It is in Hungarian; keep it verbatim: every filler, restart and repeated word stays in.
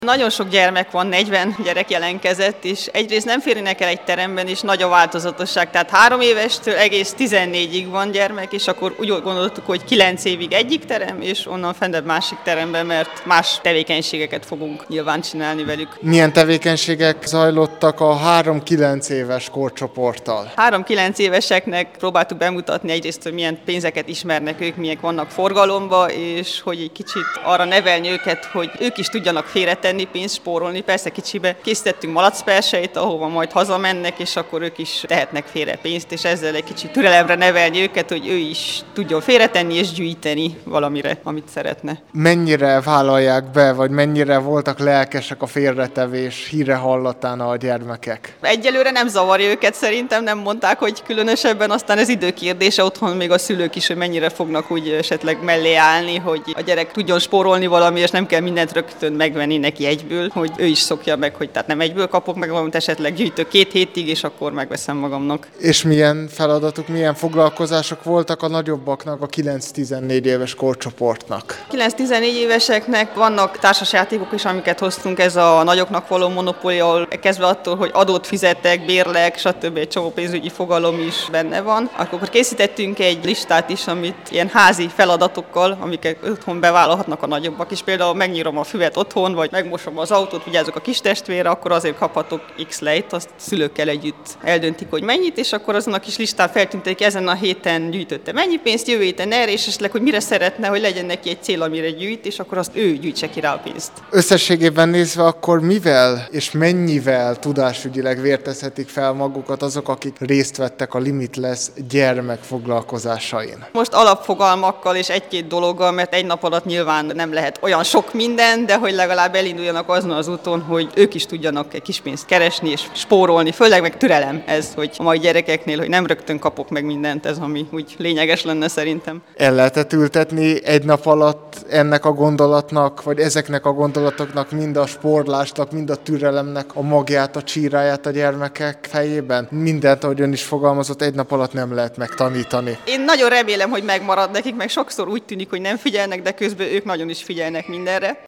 Nagyon sok gyermek van, negyven gyerek jelentkezett, és egyrészt nem férnek el egy teremben, és nagy a változatosság. Tehát három évestől egész tizennégyig van gyermek, és akkor úgy gondoltuk, hogy kilenc évig egyik terem, és onnan fentebb másik teremben, mert más tevékenységeket fogunk nyilván csinálni velük. Milyen tevékenységek zajlottak a három-kilenc éves korcsoporttal? három-kilenc éveseknek próbáltuk bemutatni egyrészt, hogy milyen pénzeket ismernek ők, milyen vannak forgalomba, és hogy egy kicsit arra nevelni őket, hogy ők is tudjanak félretenni, pénzt spórolni. Persze kicsibe készítettünk malacperseit, ahova majd hazamennek, és akkor ők is tehetnek félre pénzt, és ezzel egy kicsit türelemre nevelni őket, hogy ő is tudjon félretenni és gyűjteni valamire, amit szeretne. Mennyire vállalják be, vagy mennyire voltak lelkesek a félretevés híre hallatán a gyermekek? Egyelőre nem zavarja őket, szerintem nem mondták, hogy különösebben, aztán ez időkérdése, otthon még a szülők is, hogy mennyire fognak úgy esetleg mellé állni, hogy a gyerek tudjon spórolni valami, és nem kell mindent rögtön megvenni neki egyből, hogy ő is szokja meg, hogy tehát nem egyből kapok meg valamit, esetleg gyűjtök két hétig, és akkor megveszem magamnak. És milyen feladatok, milyen foglalkozások voltak a nagyobbaknak, a kilenc-tizennégy éves korcsoportnak? kilenc-tizennégy éveseknek vannak társasjátékok is, amiket hoztunk, ez a nagyoknak való monopóli, ahol kezdve attól, hogy adót fizettek, bérlek, stb. Egy csomó pénzügyi fogalom is benne van. Akkor készítettünk egy listát is, amit ilyen házi feladatokkal, amiket otthon bevállalhatnak a nagyobbak is. Például megnyírom a füvet otthon, vagy megmosom az autót, vigyázok a kis testvére, akkor azért kaphatok X lejt, azt szülőkkel együtt eldöntik, hogy mennyit, és akkor azon a kis listán feltűnték, ezen a héten gyűjtötte mennyi pénzt, jövő héten erre, és esetleg, hogy mire szeretne, hogy legyen neki egy cél, amire gyűjt, és akkor azt ő gyűjtse ki rá a pénzt. Összességében nézve akkor mivel és mennyivel tudásügyileg vértezhetik fel magukat azok, akik részt vettek a Limitless gyermek foglalkozásain? Most alapfogalmakkal és egy-két dologgal, mert egy nap alatt nyilván nem lehet olyan sok minden, de hogy legalább elinduljanak azon az úton, hogy ők is tudjanak egy kis pénzt keresni és spórolni, főleg meg türelem ez, hogy a mai gyerekeknél, hogy nem rögtön kapok meg mindent, ez ami úgy lényeges lenne szerintem. El lehetett ültetni egy nap alatt ennek a gondolatnak, vagy ezeknek a gondolatoknak, mind a spórlásnak, mind a türelemnek a magját, a csíráját a gyermekek fejében? Mindent, ahogy ön is fogalmazott, egy nap alatt nem lehet megtanítani. Én nagyon remélem, hogy megmarad nekik, meg sokszor úgy tűnik, hogy nem figyelnek, de közben ők nagyon is figyelnek mindenre.